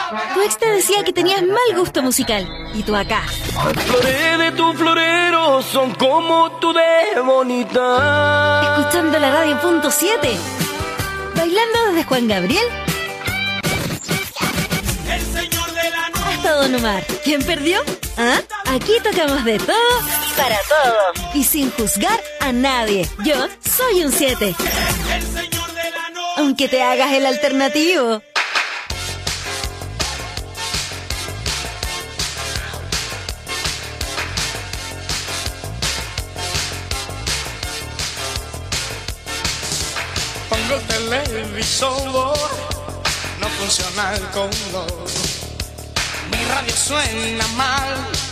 Tu ex te decía que tenías mal gusto musical. Y tú acá. Las flores de tu florero son como tú de bonita. Escuchando la radio punto 7. Bailando desde Juan Gabriel El señor de la noche. hasta Don Omar. ¿Quién perdió? ¿Ah? Aquí tocamos de todo y para todos. Y sin juzgar a nadie. Yo soy un 7. El señor de la noche. Aunque te hagas el alternativo. Pongo el televisor, no funciona el color. Mi radio suena mal.